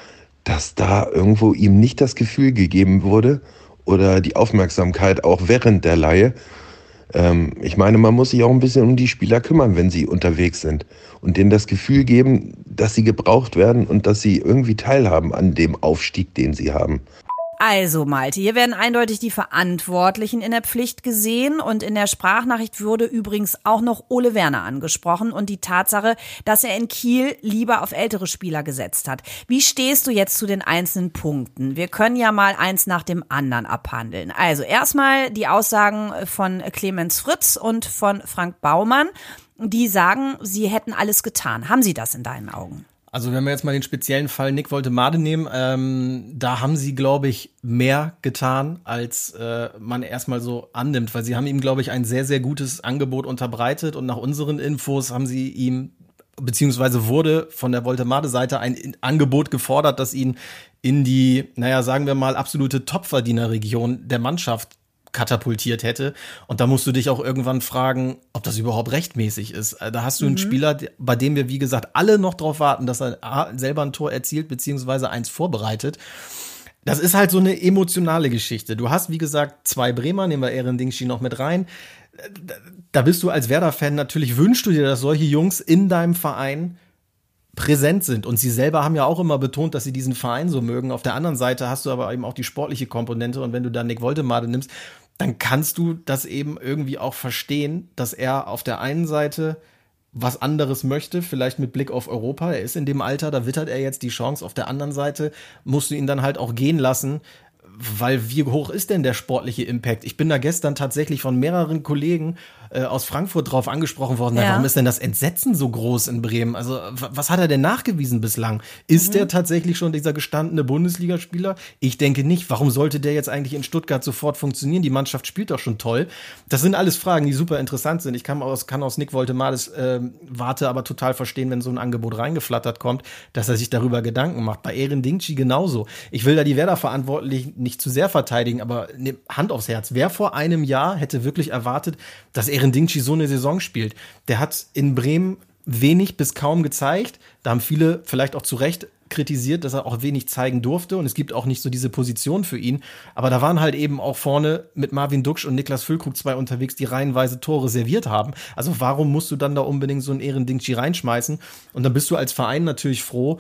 dass da irgendwo ihm nicht das Gefühl gegeben wurde oder die Aufmerksamkeit auch während der Leihe. Ähm, ich meine, man muss sich auch ein bisschen um die Spieler kümmern, wenn sie unterwegs sind und denen das Gefühl geben, dass sie gebraucht werden und dass sie irgendwie teilhaben an dem Aufstieg, den sie haben. Also Malte, hier werden eindeutig die Verantwortlichen in der Pflicht gesehen und in der Sprachnachricht wurde übrigens auch noch Ole Werner angesprochen und die Tatsache, dass er in Kiel lieber auf ältere Spieler gesetzt hat. Wie stehst du jetzt zu den einzelnen Punkten? Wir können ja mal eins nach dem anderen abhandeln. Also erstmal die Aussagen von Clemens Fritz und von Frank Baumann, die sagen, sie hätten alles getan. Haben sie das in deinen Augen? Also wenn wir jetzt mal den speziellen Fall Nick Woltemade nehmen, ähm, da haben sie, glaube ich, mehr getan, als äh, man erstmal so annimmt, weil sie haben ihm, glaube ich, ein sehr, sehr gutes Angebot unterbreitet und nach unseren Infos haben sie ihm, beziehungsweise wurde von der Woltemade-Seite ein Angebot gefordert, das ihn in die, naja, sagen wir mal, absolute Topverdienerregion der Mannschaft katapultiert hätte. Und da musst du dich auch irgendwann fragen, ob das überhaupt rechtmäßig ist. Da hast du einen mhm. Spieler, bei dem wir, wie gesagt, alle noch drauf warten, dass er selber ein Tor erzielt, beziehungsweise eins vorbereitet. Das ist halt so eine emotionale Geschichte. Du hast, wie gesagt, zwei Bremer, nehmen wir Eren Dingschi noch mit rein. Da bist du als Werder-Fan, natürlich wünschst du dir, dass solche Jungs in deinem Verein präsent sind. Und sie selber haben ja auch immer betont, dass sie diesen Verein so mögen. Auf der anderen Seite hast du aber eben auch die sportliche Komponente. Und wenn du dann Nick Woltemade nimmst, dann kannst du das eben irgendwie auch verstehen, dass er auf der einen Seite was anderes möchte, vielleicht mit Blick auf Europa. Er ist in dem Alter, da wittert er jetzt die Chance. Auf der anderen Seite musst du ihn dann halt auch gehen lassen, weil wie hoch ist denn der sportliche Impact? Ich bin da gestern tatsächlich von mehreren Kollegen äh, aus Frankfurt drauf angesprochen worden. Ja. Na, warum ist denn das Entsetzen so groß in Bremen? Also w- was hat er denn nachgewiesen bislang? Ist mhm. der tatsächlich schon dieser gestandene Bundesligaspieler? Ich denke nicht. Warum sollte der jetzt eigentlich in Stuttgart sofort funktionieren? Die Mannschaft spielt doch schon toll. Das sind alles Fragen, die super interessant sind. Ich kann aus, kann aus Nick Woltemades äh, Warte aber total verstehen, wenn so ein Angebot reingeflattert kommt, dass er sich darüber Gedanken macht. Bei Eren Dingschi genauso. Ich will da die Werder-Verantwortlichen nicht zu sehr verteidigen, aber ne, Hand aufs Herz. Wer vor einem Jahr hätte wirklich erwartet, dass Eren Dingschi so eine Saison spielt? Der hat in Bremen wenig bis kaum gezeigt. Da haben viele vielleicht auch zu Recht kritisiert, dass er auch wenig zeigen durfte und es gibt auch nicht so diese Position für ihn. Aber da waren halt eben auch vorne mit Marvin Duksch und Niklas Füllkrug zwei unterwegs, die reihenweise Tore serviert haben. Also warum musst du dann da unbedingt so einen Eren Dingschi reinschmeißen? Und dann bist du als Verein natürlich froh,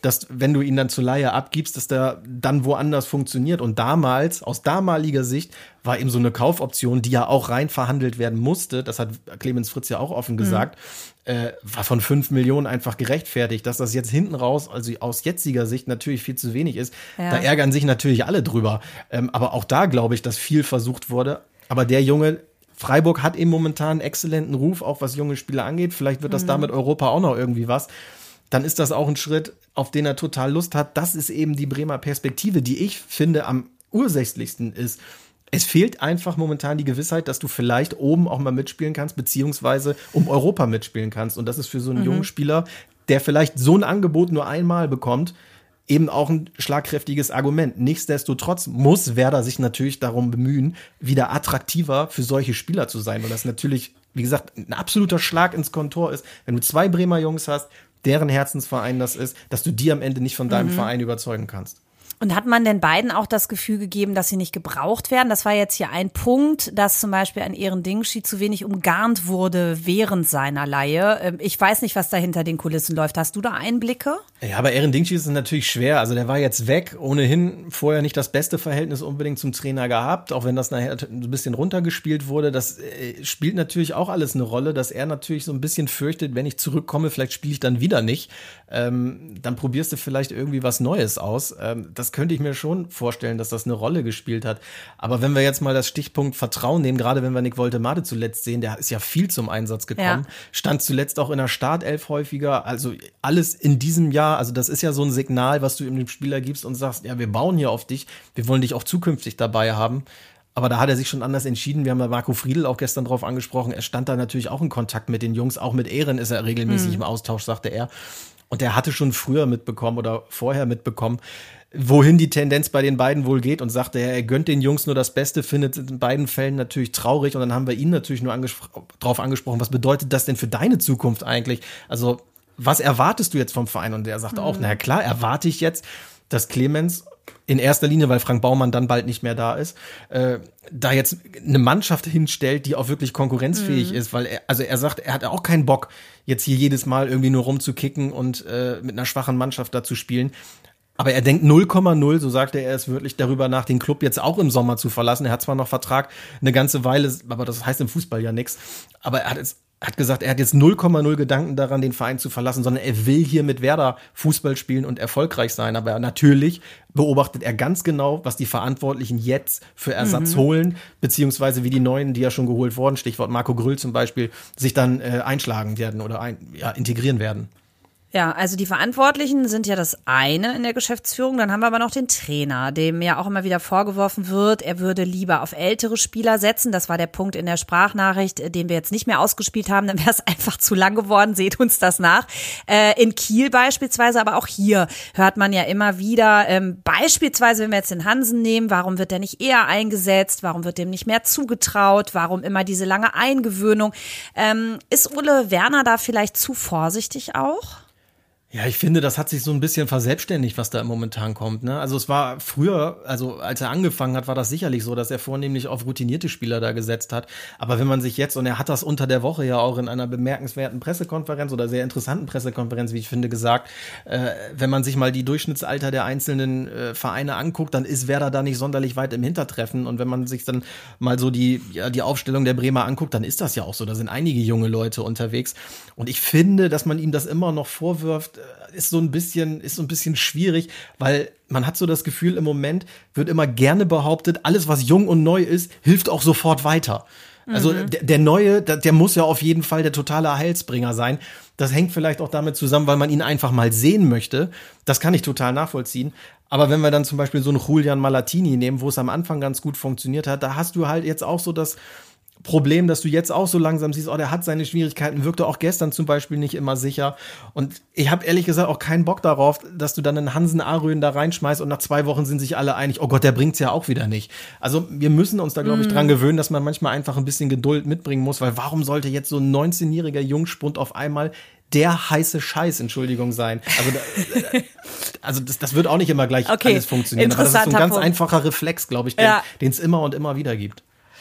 dass wenn du ihn dann zur Leihe abgibst, dass der dann woanders funktioniert. Und damals, aus damaliger Sicht, war eben so eine Kaufoption, die ja auch rein verhandelt werden musste, das hat Clemens Fritz ja auch offen gesagt, mhm. äh, war von fünf Millionen einfach gerechtfertigt. Dass das jetzt hinten raus, also aus jetziger Sicht natürlich viel zu wenig ist, ja. Da ärgern sich natürlich alle drüber. Ähm, aber auch da glaube ich, dass viel versucht wurde. Aber der Junge, Freiburg hat eben momentan einen exzellenten Ruf, auch was junge Spieler angeht. Vielleicht wird das mhm. da mit Europa auch noch irgendwie was. Dann ist das auch ein Schritt, auf den er total Lust hat. Das ist eben die Bremer Perspektive, die ich finde am ursächlichsten ist. Es fehlt einfach momentan die Gewissheit, dass du vielleicht oben auch mal mitspielen kannst, beziehungsweise um Europa mitspielen kannst. Und das ist für so einen mhm. jungen Spieler, der vielleicht so ein Angebot nur einmal bekommt, eben auch ein schlagkräftiges Argument. Nichtsdestotrotz muss Werder sich natürlich darum bemühen, wieder attraktiver für solche Spieler zu sein. Und das natürlich, wie gesagt, ein absoluter Schlag ins Kontor ist, wenn du zwei Bremer Jungs hast, deren Herzensverein das ist, dass du die am Ende nicht von deinem mhm. Verein überzeugen kannst. Und hat man denn beiden auch das Gefühl gegeben, dass sie nicht gebraucht werden? Das war jetzt hier ein Punkt, dass zum Beispiel ein Ehrendingschi zu wenig umgarnt wurde während seiner Leihe. Ich weiß nicht, was da hinter den Kulissen läuft. Hast du da Einblicke? Ja, aber Ehrendingschi ist es natürlich schwer. Also der war jetzt weg, ohnehin vorher nicht das beste Verhältnis unbedingt zum Trainer gehabt, auch wenn das nachher ein bisschen runtergespielt wurde. Das spielt natürlich auch alles eine Rolle, dass er natürlich so ein bisschen fürchtet, wenn ich zurückkomme, vielleicht spiele ich dann wieder nicht. Ähm, dann probierst du vielleicht irgendwie was Neues aus. Ähm, das könnte ich mir schon vorstellen, dass das eine Rolle gespielt hat. Aber wenn wir jetzt mal das Stichpunkt Vertrauen nehmen, gerade wenn wir Nick Woltemade zuletzt sehen, der ist ja viel zum Einsatz gekommen, ja. Stand zuletzt auch in der Startelf häufiger, also alles in diesem Jahr, also das ist ja so ein Signal, was du dem Spieler gibst und sagst, ja, wir bauen hier auf dich, wir wollen dich auch zukünftig dabei haben. Aber da hat er sich schon anders entschieden. Wir haben da Marco Friedl auch gestern drauf angesprochen. Er stand da natürlich auch in Kontakt mit den Jungs, auch mit Ehren ist er regelmäßig mhm. im Austausch, sagte er. Und er hatte schon früher mitbekommen oder vorher mitbekommen, wohin die Tendenz bei den beiden wohl geht und sagte, er gönnt den Jungs nur das Beste, findet in beiden Fällen natürlich traurig. Und dann haben wir ihn natürlich nur angespro- drauf angesprochen, was bedeutet das denn für deine Zukunft eigentlich? Also was erwartest du jetzt vom Verein? Und er sagte mhm. auch, na klar, erwarte ich jetzt, dass Clemens in erster Linie, weil Frank Baumann dann bald nicht mehr da ist, äh, da jetzt eine Mannschaft hinstellt, die auch wirklich konkurrenzfähig mhm. ist, weil er, also er sagt, er hat auch keinen Bock, jetzt hier jedes Mal irgendwie nur rumzukicken und äh, mit einer schwachen Mannschaft da zu spielen. Aber er denkt null Komma null, so sagte er es wirklich, darüber nach, den Club jetzt auch im Sommer zu verlassen. Er hat zwar noch Vertrag eine ganze Weile, aber das heißt im Fußball ja nichts. Aber er hat jetzt hat gesagt, er hat jetzt null Komma null Gedanken daran, den Verein zu verlassen, sondern er will hier mit Werder Fußball spielen und erfolgreich sein. Aber natürlich beobachtet er ganz genau, was die Verantwortlichen jetzt für Ersatz mhm. holen, beziehungsweise wie die Neuen, die ja schon geholt wurden, Stichwort Marco Grüll zum Beispiel, sich dann äh, einschlagen werden oder ein, ja, integrieren werden. Ja, also die Verantwortlichen sind ja das eine in der Geschäftsführung. Dann haben wir aber noch den Trainer, dem ja auch immer wieder vorgeworfen wird, er würde lieber auf ältere Spieler setzen. Das war der Punkt in der Sprachnachricht, den wir jetzt nicht mehr ausgespielt haben. Dann wäre es einfach zu lang geworden. Seht uns das nach. Äh, in Kiel beispielsweise, aber auch hier hört man ja immer wieder, ähm, beispielsweise, wenn wir jetzt den Hansen nehmen, warum wird der nicht eher eingesetzt? Warum wird dem nicht mehr zugetraut? Warum immer diese lange Eingewöhnung? Ähm, ist Ole Werner da vielleicht zu vorsichtig auch? Ja, ich finde, das hat sich so ein bisschen verselbstständigt, was da momentan kommt, ne? Also es war früher, also als er angefangen hat, war das sicherlich so, dass er vornehmlich auf routinierte Spieler da gesetzt hat. Aber wenn man sich jetzt, und er hat das unter der Woche ja auch in einer bemerkenswerten Pressekonferenz oder sehr interessanten Pressekonferenz, wie ich finde, gesagt, äh, wenn man sich mal die Durchschnittsalter der einzelnen äh, Vereine anguckt, dann ist Werder da nicht sonderlich weit im Hintertreffen. Und wenn man sich dann mal so die, ja, die Aufstellung der Bremer anguckt, dann ist das ja auch so. Da sind einige junge Leute unterwegs. Und ich finde, dass man ihm das immer noch vorwirft, ist so ein bisschen, ist so ein bisschen schwierig, weil man hat so das Gefühl, im Moment wird immer gerne behauptet, alles, was jung und neu ist, hilft auch sofort weiter. Mhm. Also der, der Neue, der, der muss ja auf jeden Fall der totale Heilsbringer sein. Das hängt vielleicht auch damit zusammen, weil man ihn einfach mal sehen möchte. Das kann ich total nachvollziehen. Aber wenn wir dann zum Beispiel so einen Julian Malatini nehmen, wo es am Anfang ganz gut funktioniert hat, da hast du halt jetzt auch so das Problem, dass du jetzt auch so langsam siehst, oh, der hat seine Schwierigkeiten, wirkte auch gestern zum Beispiel nicht immer sicher. Und ich habe ehrlich gesagt auch keinen Bock darauf, dass du dann einen Hansen Arön da reinschmeißt und nach zwei Wochen sind sich alle einig, oh Gott, der bringt's ja auch wieder nicht. Also wir müssen uns da, glaube ich, mm. dran gewöhnen, dass man manchmal einfach ein bisschen Geduld mitbringen muss, weil warum sollte jetzt so ein neunzehnjähriger Jungspund auf einmal der heiße Scheiß, Entschuldigung, sein? Also, da, also das, das wird auch nicht immer gleich okay. alles funktionieren. Aber das ist so ein ganz Punkt. einfacher Reflex, glaube ich, den es ja. immer und immer wieder gibt.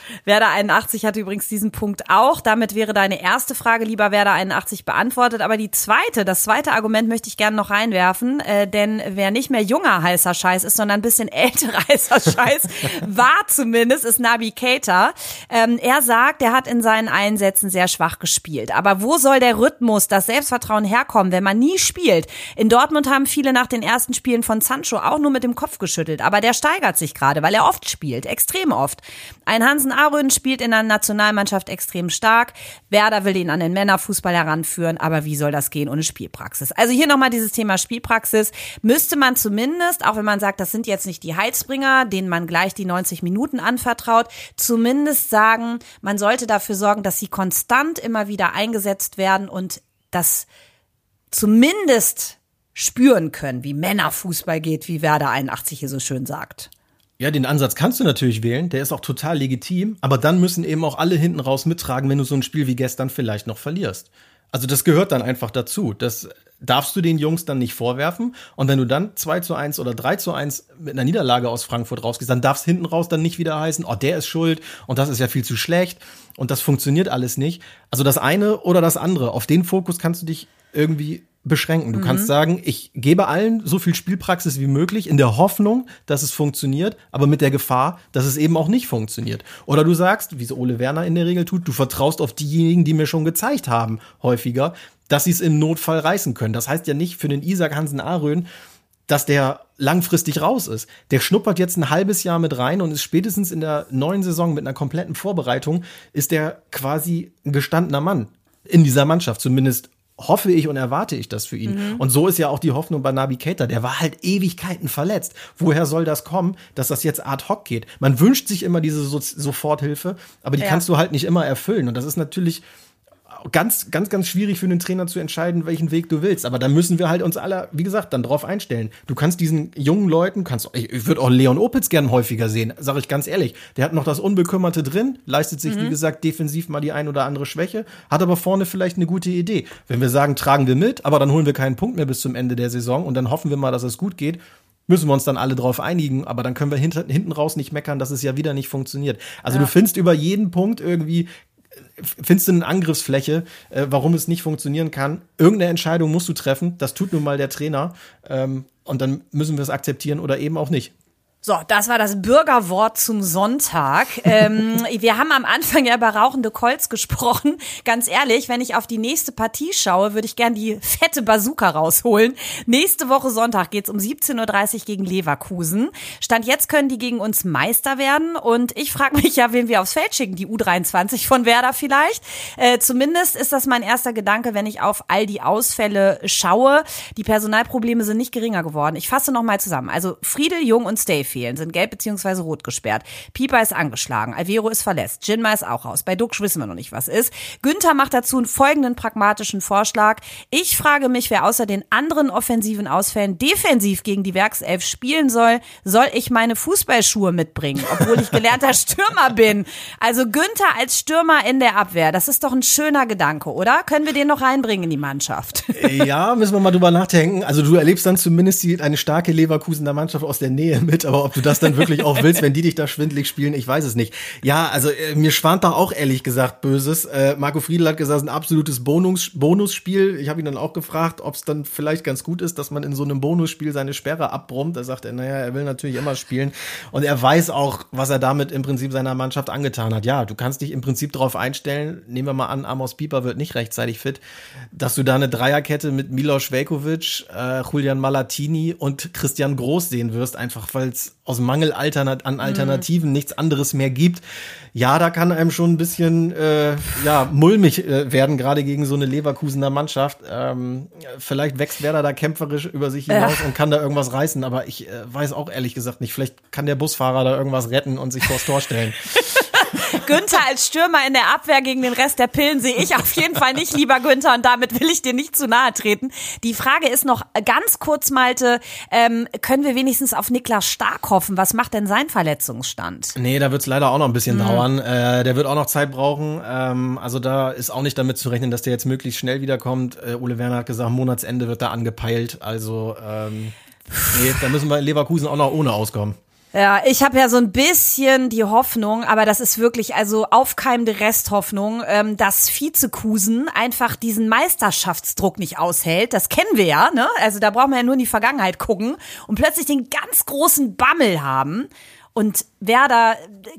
Werder einundachtzig hatte übrigens diesen Punkt auch. Damit wäre deine erste Frage, lieber Werder einundachtzig, beantwortet. Aber die zweite, das zweite Argument möchte ich gerne noch reinwerfen. Äh, denn wer nicht mehr junger heißer Scheiß ist, sondern ein bisschen älterer heißer Scheiß, war zumindest, ist Naby Keita. Ähm, er sagt, er hat in seinen Einsätzen sehr schwach gespielt. Aber wo soll der Rhythmus, das Selbstvertrauen herkommen, wenn man nie spielt? In Dortmund haben viele nach den ersten Spielen von Sancho auch nur mit dem Kopf geschüttelt. Aber der steigert sich gerade, weil er oft spielt, extrem oft. Ein Hansen Aarön spielt in der Nationalmannschaft extrem stark. Werder will ihn an den Männerfußball heranführen, aber wie soll das gehen ohne Spielpraxis? Also hier nochmal dieses Thema Spielpraxis. Müsste man zumindest, auch wenn man sagt, das sind jetzt nicht die Heilsbringer, denen man gleich die neunzig Minuten anvertraut, zumindest sagen, man sollte dafür sorgen, dass sie konstant immer wieder eingesetzt werden und das zumindest spüren können, wie Männerfußball geht, wie Werder einundachtzig hier so schön sagt. Ja, den Ansatz kannst du natürlich wählen, der ist auch total legitim, aber dann müssen eben auch alle hinten raus mittragen, wenn du so ein Spiel wie gestern vielleicht noch verlierst. Also das gehört dann einfach dazu. Das darfst du den Jungs dann nicht vorwerfen. Und wenn du dann zwei zu eins oder drei zu eins mit einer Niederlage aus Frankfurt rausgehst, dann darf es hinten raus dann nicht wieder heißen, oh, der ist schuld und das ist ja viel zu schlecht und das funktioniert alles nicht. Also das eine oder das andere, auf den Fokus kannst du dich irgendwie beschränken. Du mhm. kannst sagen, ich gebe allen so viel Spielpraxis wie möglich in der Hoffnung, dass es funktioniert, aber mit der Gefahr, dass es eben auch nicht funktioniert. Oder du sagst, wie es Ole Werner in der Regel tut, du vertraust auf diejenigen, die mir schon gezeigt haben, häufiger, dass sie es im Notfall reißen können. Das heißt ja nicht für den Isaac Hansen Aarön, dass der langfristig raus ist. Der schnuppert jetzt ein halbes Jahr mit rein und ist spätestens in der neuen Saison mit einer kompletten Vorbereitung, ist der quasi ein gestandener Mann in dieser Mannschaft, zumindest hoffe ich und erwarte ich das für ihn. Mhm. Und so ist ja auch die Hoffnung bei Naby Keita. Der war halt Ewigkeiten verletzt. Woher soll das kommen, dass das jetzt ad hoc geht? Man wünscht sich immer diese so- Soforthilfe, aber die ja. kannst du halt nicht immer erfüllen. Und das ist natürlich ganz, ganz, ganz schwierig für einen Trainer zu entscheiden, welchen Weg du willst. Aber da müssen wir halt uns alle, wie gesagt, dann drauf einstellen. Du kannst diesen jungen Leuten, kannst, ich, ich würde auch Leon Opitz gern häufiger sehen, sage ich ganz ehrlich. Der hat noch das Unbekümmerte drin, leistet sich, mhm. wie gesagt, defensiv mal die ein oder andere Schwäche, hat aber vorne vielleicht eine gute Idee. Wenn wir sagen, tragen wir mit, aber dann holen wir keinen Punkt mehr bis zum Ende der Saison und dann hoffen wir mal, dass es gut geht, müssen wir uns dann alle drauf einigen, aber dann können wir hinter, hinten raus nicht meckern, dass es ja wieder nicht funktioniert. Also ja. du findest über jeden Punkt irgendwie, findest du eine Angriffsfläche, äh, warum es nicht funktionieren kann. Irgendeine Entscheidung musst du treffen, das tut nun mal der Trainer, ähm, und dann müssen wir es akzeptieren oder eben auch nicht. So, das war das Bürgerwort zum Sonntag. ähm, wir haben am Anfang ja über rauchende Colts gesprochen. Ganz ehrlich, wenn ich auf die nächste Partie schaue, würde ich gern die fette Bazooka rausholen. Nächste Woche Sonntag geht's um siebzehn Uhr dreißig gegen Leverkusen. Stand jetzt können die gegen uns Meister werden. Und ich frage mich ja, wen wir aufs Feld schicken. Die U dreiundzwanzig von Werder vielleicht. Äh, zumindest ist das mein erster Gedanke, wenn ich auf all die Ausfälle schaue. Die Personalprobleme sind nicht geringer geworden. Ich fasse noch mal zusammen. Also Friedel, Jung und Stay fehlen, sind gelb bzw. rot gesperrt. Pieper ist angeschlagen, Alvero ist verletzt, Jinma ist auch raus. Bei Duxch wissen wir noch nicht, was ist. Günther macht dazu einen folgenden pragmatischen Vorschlag. Ich frage mich, wer außer den anderen offensiven Ausfällen defensiv gegen die Werkself spielen soll. Soll ich meine Fußballschuhe mitbringen, obwohl ich gelernter Stürmer bin? Also Günther als Stürmer in der Abwehr, das ist doch ein schöner Gedanke, oder? Können wir den noch reinbringen in die Mannschaft? Ja, müssen wir mal drüber nachdenken. Also du erlebst dann zumindest die, eine starke Leverkusener Mannschaft aus der Nähe mit, aber ob du das dann wirklich auch willst, wenn die dich da schwindelig spielen, ich weiß es nicht. Ja, also äh, mir schwant da auch ehrlich gesagt Böses. Äh, Marco Friedl hat gesagt, ein absolutes Bonus, Bonusspiel. Ich habe ihn dann auch gefragt, ob es dann vielleicht ganz gut ist, dass man in so einem Bonusspiel seine Sperre abbrummt. Da sagt er, naja, er will natürlich immer spielen. Und er weiß auch, was er damit im Prinzip seiner Mannschaft angetan hat. Ja, du kannst dich im Prinzip darauf einstellen, nehmen wir mal an, Amos Pieper wird nicht rechtzeitig fit, dass du da eine Dreierkette mit Milos Veljković, äh, Julian Malatini und Christian Groß sehen wirst, einfach weil es aus Mangel alternat- an Alternativen mhm. nichts anderes mehr gibt. Ja, da kann einem schon ein bisschen äh, ja mulmig äh, werden, gerade gegen so eine Leverkusener Mannschaft. Ähm, vielleicht wächst Werder da kämpferisch über sich hinaus ja. und kann da irgendwas reißen, aber ich äh, weiß auch ehrlich gesagt nicht. Vielleicht kann der Busfahrer da irgendwas retten und sich vors Tor stellen. Günther als Stürmer in der Abwehr gegen den Rest der Pillen sehe ich auf jeden Fall nicht, lieber Günther, und damit will ich dir nicht zu nahe treten. Die Frage ist noch ganz kurz, Malte, ähm, können wir wenigstens auf Niklas Stark hoffen? Was macht denn sein Verletzungsstand? Nee, da wird's leider auch noch ein bisschen mhm. dauern. Äh, der wird auch noch Zeit brauchen. Ähm, also da ist auch nicht damit zu rechnen, dass der jetzt möglichst schnell wiederkommt. Äh, Ole Werner hat gesagt, Monatsende wird da angepeilt. Also ähm, nee, da müssen wir in Leverkusen auch noch ohne auskommen. Ja, ich habe ja so ein bisschen die Hoffnung, aber das ist wirklich also aufkeimende Resthoffnung, ähm, dass Vizekusen einfach diesen Meisterschaftsdruck nicht aushält. Das kennen wir ja, ne? Also da brauchen wir ja nur in die Vergangenheit gucken und plötzlich den ganz großen Bammel haben und Werder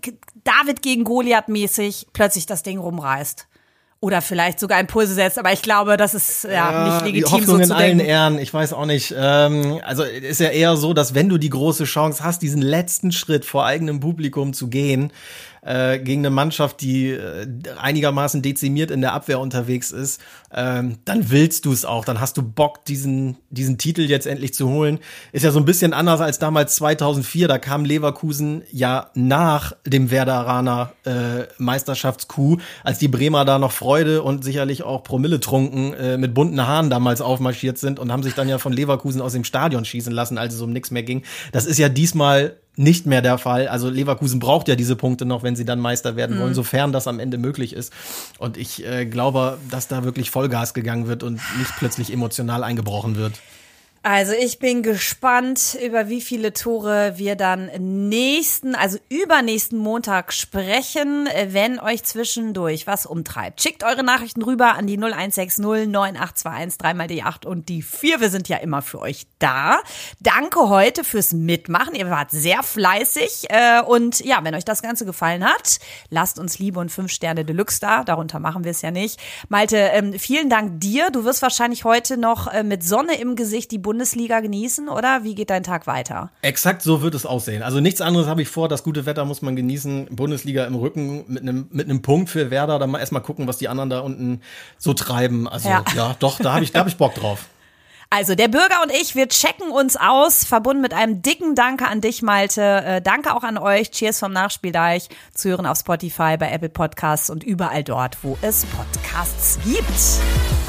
David gegen Goliath mäßig plötzlich das Ding rumreißt. Oder vielleicht sogar Impulse setzt, aber ich glaube, das ist ja, ja nicht legitim, die Hoffnung so in zu allen denken. Ehren, ich weiß auch nicht. Ähm, also ist ja eher so, dass wenn du die große Chance hast, diesen letzten Schritt vor eigenem Publikum zu gehen, äh, gegen eine Mannschaft, die äh, einigermaßen dezimiert in der Abwehr unterwegs ist, ähm, dann willst du es auch. Dann hast du Bock, diesen diesen Titel jetzt endlich zu holen. Ist ja so ein bisschen anders als damals zweitausendvier. Da kam Leverkusen ja nach dem Werderaner äh, Meisterschaftscoup, als die Bremer da noch Freude und sicherlich auch Promille trunken äh, mit bunten Haaren damals aufmarschiert sind und haben sich dann ja von Leverkusen aus dem Stadion schießen lassen, als es um nichts mehr ging. Das ist ja diesmal nicht mehr der Fall. Also Leverkusen braucht ja diese Punkte noch, wenn sie dann Meister werden wollen, mhm. sofern das am Ende möglich ist. Und ich äh, glaube, dass da wirklich Vollgas gegangen wird und nicht plötzlich emotional eingebrochen wird. Also ich bin gespannt, über wie viele Tore wir dann nächsten, also übernächsten Montag sprechen, wenn euch zwischendurch was umtreibt. Schickt eure Nachrichten rüber an die null eins sechs null neun acht zwei eins, dreimal die acht und die vier. Wir sind ja immer für euch da. Danke heute fürs Mitmachen. Ihr wart sehr fleißig. Und ja, wenn euch das Ganze gefallen hat, lasst uns Liebe und fünf Sterne Deluxe da. Darunter machen wir es ja nicht. Malte, vielen Dank dir. Du wirst wahrscheinlich heute noch mit Sonne im Gesicht die Bundesliga genießen, oder? Wie geht dein Tag weiter? Exakt so wird es aussehen. Also nichts anderes habe ich vor. Das gute Wetter muss man genießen. Bundesliga im Rücken mit einem mit einem Punkt für Werder. Dann mal erstmal gucken, was die anderen da unten so treiben. Also ja, ja doch, da habe ich, da habe ich Bock drauf. Also der Bürger und ich, wir checken uns aus, verbunden mit einem dicken Danke an dich, Malte. Äh, danke auch an euch. Cheers vom Nachspieldeich. Zu hören auf Spotify, bei Apple Podcasts und überall dort, wo es Podcasts gibt.